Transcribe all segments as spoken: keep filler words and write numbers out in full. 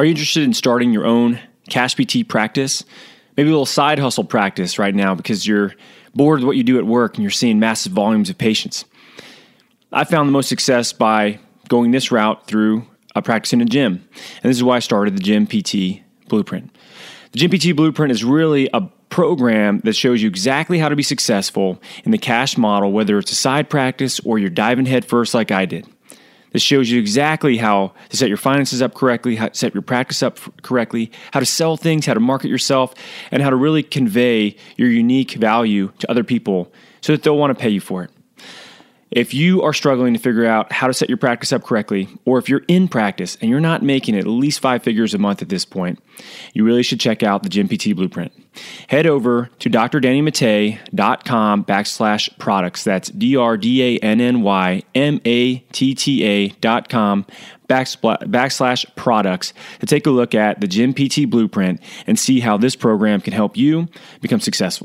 Are you interested in starting your own Cash P T practice? Maybe a little side hustle practice right now because you're bored with what you do at work and you're seeing massive volumes of patients. I found the most success by going this route through a practice in a gym. And this is why I started the Gym P T Blueprint. The Gym P T Blueprint is really a program that shows you exactly how to be successful in the cash model, whether it's a side practice or you're diving head first like I did. This shows you exactly how to set your finances up correctly, how to set your practice up correctly, how to sell things, how to market yourself, and how to really convey your unique value to other people so that they'll want to pay you for it. If you are struggling to figure out how to set your practice up correctly, or if you're in practice and you're not making at least five figures a month at this point, you really should check out the Gym P T Blueprint. Head over to drdannymate.com backslash products. That's D-R-D-A-N-N-Y-M-A-T-T-A dot com backslash products to take a look at the Gym P T Blueprint and see how this program can help you become successful.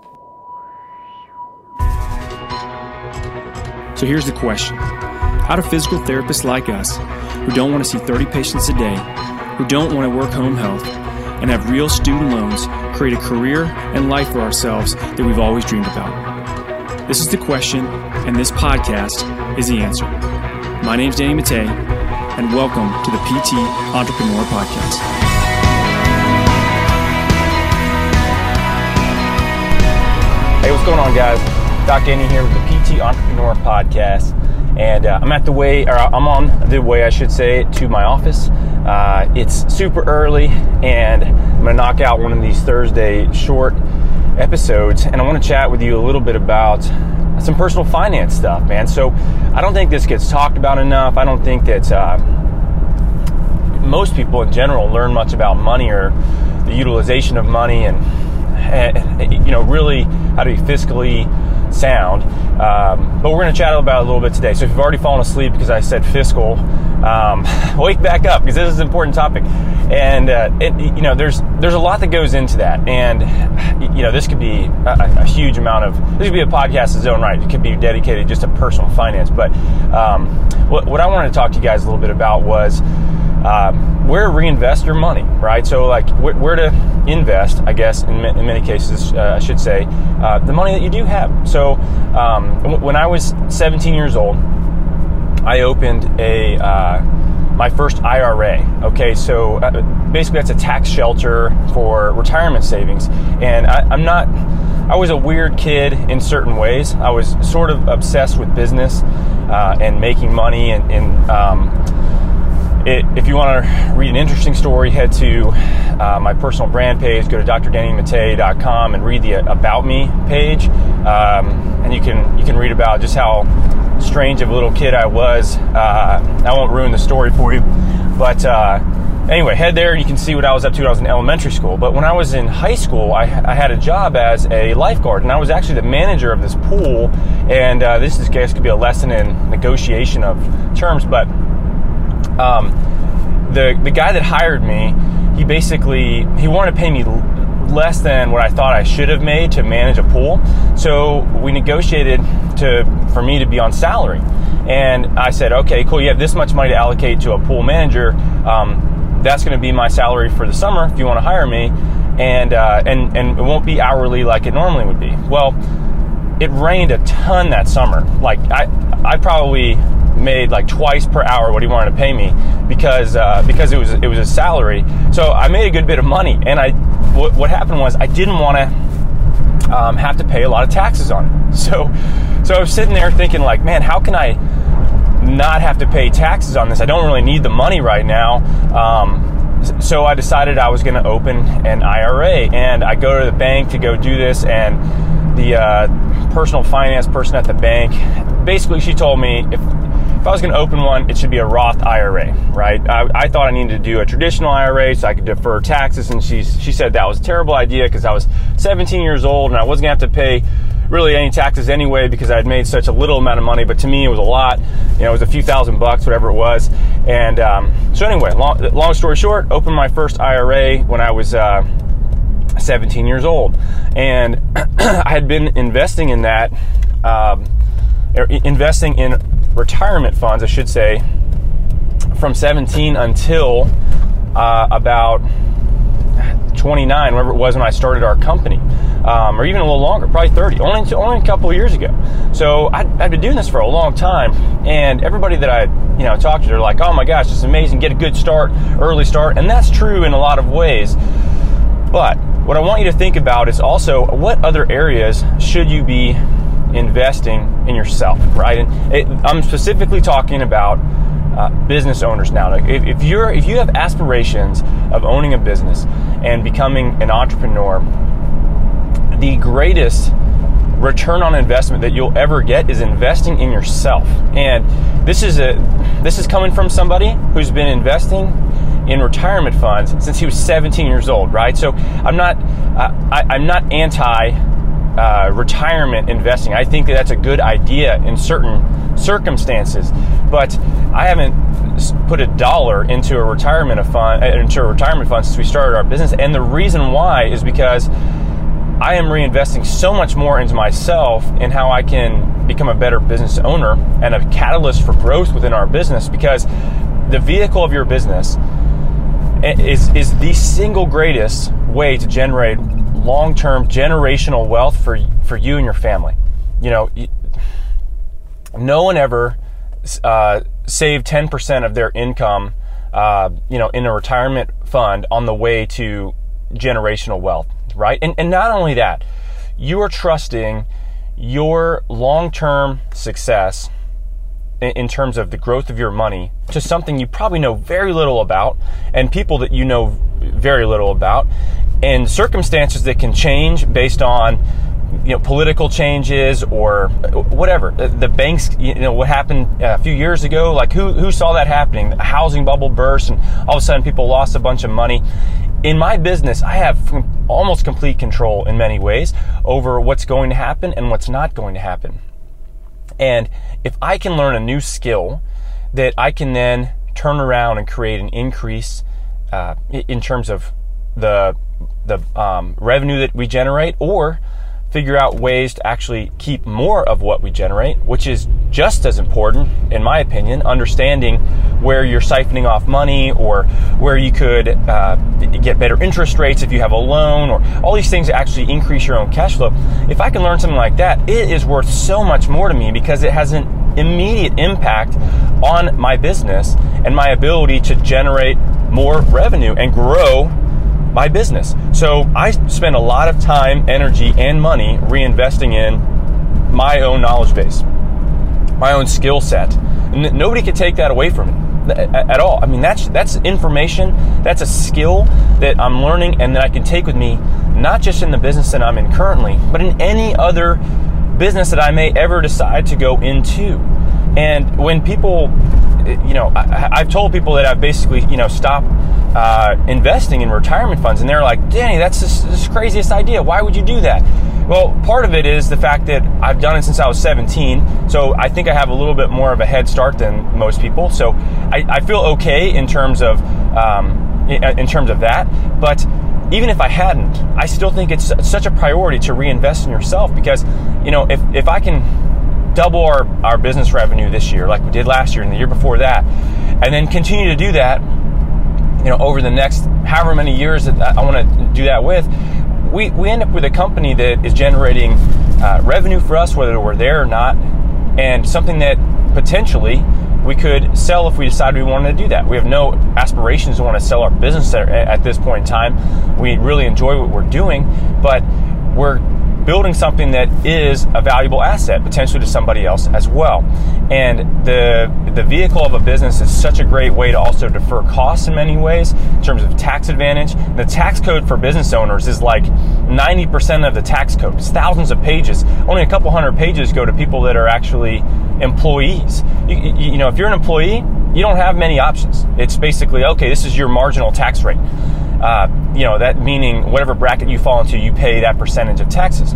So here's the question. How do physical therapists like us, who don't want to see thirty patients a day, who don't want to work home health, and have real student loans, create a career and life for ourselves that we've always dreamed about? This is the question, and this podcast is the answer. My name's Danny Mattei, and welcome to the P T Entrepreneur Podcast. Hey, what's going on, guys? Doc Danny here with the P T Entrepreneur Podcast, and uh, I'm at the way, or I'm on the way, I should say, to my office. Uh, it's super early, and I'm going to knock out one of these Thursday short episodes, and I want to chat with you a little bit about some personal finance stuff, man. So I don't think this gets talked about enough. I don't think that uh, most people in general learn much about money or the utilization of money, and, and you know, really how to be fiscally sound, um, but we're going to chat about it a little bit today. So if you've already fallen asleep because I said fiscal, um, wake back up, because this is an important topic. And uh, it, you know, there's there's a lot that goes into that, and you know, this could be a, a huge amount of this could be a podcast in its own right. It could be dedicated just to personal finance. But um, what, what I wanted to talk to you guys a little bit about was Uh, where to reinvest your money, right? So like wh- where to invest, I guess, in, ma- in many cases, uh, I should say, uh, the money that you do have. So um, w- when I was seventeen years old, I opened a uh, my first I R A. Okay, so uh, basically that's a tax shelter for retirement savings. And I, I'm not, I was a weird kid in certain ways. I was sort of obsessed with business uh, and making money and, and um, It, if you want to read an interesting story, head to uh, my personal brand page, go to d r danny mattei dot com and read the About Me page. Um, and you can you can read about just how strange of a little kid I was. Uh, I won't ruin the story for you. But uh, anyway, head there and you can see what I was up to when I was in elementary school. But when I was in high school, I, I had a job as a lifeguard. And I was actually the manager of this pool. And uh, this is, I guess, could be a lesson in negotiation of terms. But Um, the the guy that hired me, he basically, he wanted to pay me less than what I thought I should have made to manage a pool. So we negotiated to for me to be on salary. And I said, okay, cool, you have this much money to allocate to a pool manager. Um, that's going to be my salary for the summer if you want to hire me. And, uh, and, and it won't be hourly like it normally would be. Well, it rained a ton that summer. Like I, I probably made like twice per hour what he wanted to pay me because uh, because it was it was a salary. So I made a good bit of money, and I what, what happened was I didn't want to um, have to pay a lot of taxes on it. So so I was sitting there thinking like, man, how can I not have to pay taxes on this? I don't really need the money right now. Um, so I decided I was going to open an I R A, and I go to the bank to go do this, and the uh, personal finance person at the bank, basically she told me if If I was going to open one, it should be a Roth I R A, right? I, I thought I needed to do a traditional I R A so I could defer taxes, and she she said that was a terrible idea because I was seventeen years old and I wasn't going to have to pay really any taxes anyway because I had made such a little amount of money, but to me it was a lot. You know, it was a few thousand bucks, whatever it was. And um, so anyway, long, long story short, opened my first I R A when I was uh, seventeen years old. And I had been investing in that, um, investing in retirement funds, I should say, from seventeen until uh, about twenty-nine, whatever it was when I started our company, um, or even a little longer, probably thirty, only only a couple of years ago. So I'd, I'd been doing this for a long time, and everybody that I you know talked to, they're like, "Oh my gosh, this is amazing! Get a good start, early start," and that's true in a lot of ways. But what I want you to think about is also what other areas should you be investing in yourself, right? And it, I'm specifically talking about Uh, business owners now. Like if, if you're if you have aspirations of owning a business and becoming an entrepreneur, the greatest return on investment that you'll ever get is investing in yourself. And this is a this is coming from somebody who's been investing in retirement funds since he was seventeen years old, right? So I'm not uh, I, I'm not anti uh, retirement investing. I think that that's a good idea in certain circumstances, but I haven't put a dollar into a retirement fund into a retirement fund since we started our business. And the reason why is because I am reinvesting so much more into myself and how I can become a better business owner and a catalyst for growth within our business, because the vehicle of your business is is the single greatest way to generate long-term generational wealth for for you and your family. You know, no one ever uh, saved ten percent of their income, uh, you know, in a retirement fund on the way to generational wealth, right? And, and not only that, you are trusting your long-term success in, in terms of the growth of your money to something you probably know very little about, and people that you know very little about, and circumstances that can change based on, you know, political changes or whatever. The banks, you know, what happened a few years ago, like who who saw that happening? A housing bubble burst, and all of a sudden people lost a bunch of money. In my business, I have almost complete control in many ways over what's going to happen and what's not going to happen. And if I can learn a new skill that I can then turn around and create an increase uh, in terms of the the um, revenue that we generate, or figure out ways to actually keep more of what we generate, which is just as important, in my opinion, understanding where you're siphoning off money, or where you could uh, get better interest rates if you have a loan, or all these things that actually increase your own cash flow. If I can learn something like that, it is worth so much more to me, because it has an immediate impact on my business and my ability to generate more revenue and grow my business. So I spend a lot of time, energy, and money reinvesting in my own knowledge base, my own skill set. And nobody can take that away from me at all. I mean, that's that's information, that's a skill that I'm learning and that I can take with me, not just in the business that I'm in currently, but in any other business that I may ever decide to go into. And when people, you know, I, I've told people that I've basically, you know, stopped uh, investing in retirement funds, and they're like, Danny, that's this, this craziest idea. Why would you do that? Well, part of it is the fact that I've done it since I was seventeen, so I think I have a little bit more of a head start than most people. So I, I feel okay in terms of um, in, in terms of that. But even if I hadn't, I still think it's such a priority to reinvest in yourself, because, you know, if if I can double our, our business revenue this year, like we did last year and the year before that, and then continue to do that, you know, over the next however many years that I want to do that with, we, we end up with a company that is generating uh, revenue for us, whether we're there or not, and something that potentially we could sell if we decide we wanted to do that. We have no aspirations to want to sell our business at, at this point in time. We really enjoy what we're doing, but we're building something that is a valuable asset potentially to somebody else as well. And the the vehicle of a business is such a great way to also defer costs in many ways in terms of tax advantage. The tax code for business owners is like ninety percent of the tax code. It's thousands of pages. Only a couple hundred pages go to people that are actually employees. You, you, you know, if you're an employee, you don't have many options. It's basically, okay, this is your marginal tax rate. Uh, you know, that meaning whatever bracket you fall into, you pay that percentage of taxes.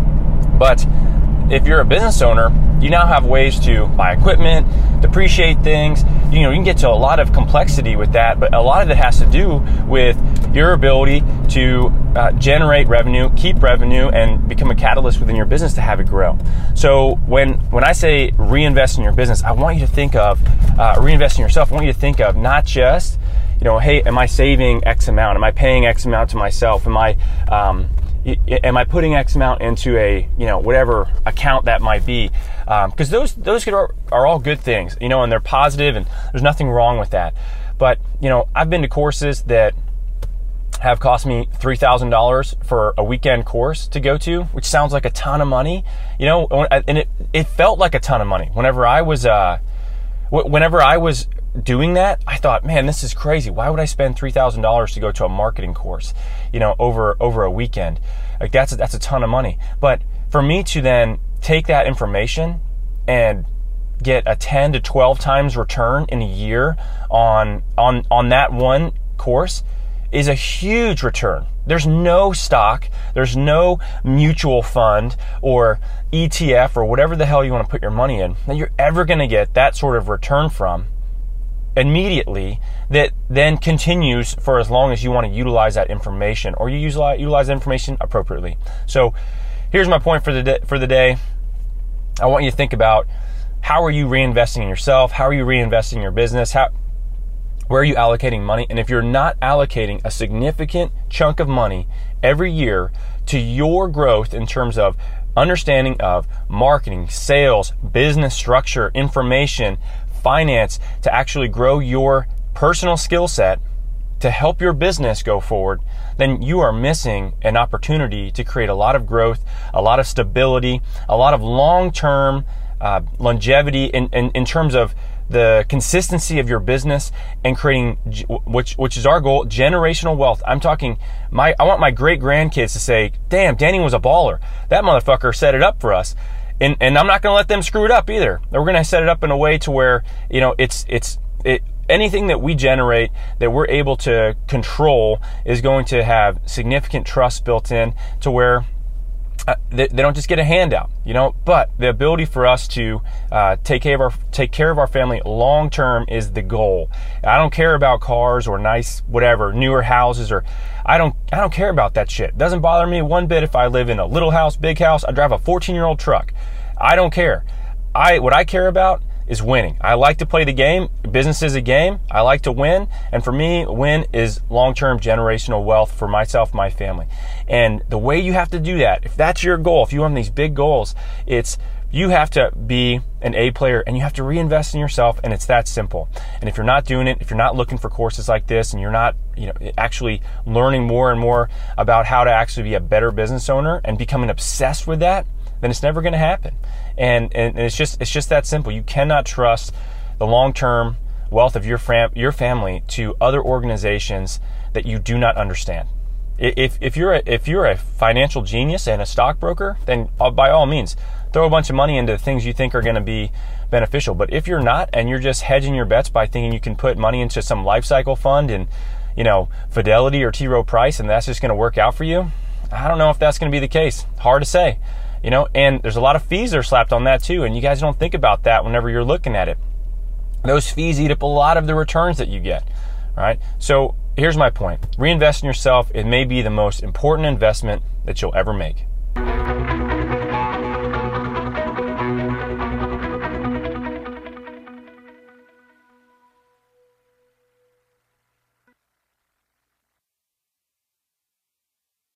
But if you're a business owner, you now have ways to buy equipment, depreciate things. You know, you can get to a lot of complexity with that, but a lot of it has to do with your ability to uh, generate revenue, keep revenue, and become a catalyst within your business to have it grow. So when when I say reinvest in your business, I want you to think of uh, reinvest in yourself. I want you to think of not just you know, hey, am I saving X amount? Am I paying X amount to myself? Am I, um, am I putting X amount into a, you know, whatever account that might be? Because um, those those could are, are all good things, you know, and they're positive, and there's nothing wrong with that. But, you know, I've been to courses that have cost me three thousand dollars for a weekend course to go to, which sounds like a ton of money, you know, and it, it felt like a ton of money. Whenever I was, uh, whenever I was doing that, I thought, man, this is crazy. Why would I spend three thousand dollars to go to a marketing course, you know, over, over a weekend? Like that's, a, that's a ton of money. But for me to then take that information and get a ten to twelve times return in a year on, on, on that one course is a huge return. There's no stock, there's no mutual fund or E T F or whatever the hell you want to put your money in that you're ever going to get that sort of return from immediately that then continues for as long as you want to utilize that information, or you utilize, utilize that information appropriately. So here's my point for the day, for the day. I want you to think about, how are you reinvesting in yourself? How are you reinvesting in your business? How, where are you allocating money? And if you're not allocating a significant chunk of money every year to your growth in terms of understanding of marketing, sales, business structure, information, finance, to actually grow your personal skill set to help your business go forward, then you are missing an opportunity to create a lot of growth, a lot of stability, a lot of long-term uh, longevity in, in, in terms of the consistency of your business and creating, which which is our goal, generational wealth. I'm talking, my I want my great grandkids to say, damn, Danny was a baller. That motherfucker set it up for us. And and I'm not going to let them screw it up either. We're going to set it up in a way to where, you know, it's it's it anything that we generate that we're able to control is going to have significant trust built in to where Uh, they, they don't just get a handout, you know, but the ability for us to uh, take care of our take care of our family long term is the goal. I don't care about cars or nice whatever newer houses, or I don't I don't care about that shit. It doesn't bother me one bit if I live in a little house, big house. I drive a fourteen year old truck. I don't care. I what I care about is winning. I like to play the game. Business is a game. I like to win. And for me, win is long-term generational wealth for myself, my family. And the way you have to do that, if that's your goal, if you want these big goals, it's you have to be an A player and you have to reinvest in yourself, and it's that simple. And if you're not doing it, if you're not looking for courses like this and you're not, you know, actually learning more and more about how to actually be a better business owner and becoming obsessed with that, then it's never going to happen. And, and it's just it's just that simple. You cannot trust the long-term wealth of your fam- your family to other organizations that you do not understand. If if you're a, if you're a financial genius and a stockbroker, then by all means throw a bunch of money into things you think are going to be beneficial. But if you're not, and you're just hedging your bets by thinking you can put money into some life cycle fund and, you know, Fidelity or T. Rowe Price, and that's just going to work out for you, I don't know if that's going to be the case. Hard to say. You know, and there's a lot of fees that are slapped on that too, and you guys don't think about that whenever you're looking at it. Those fees eat up a lot of the returns that you get, right? So here's my point. Reinvest in yourself. It may be the most important investment that you'll ever make.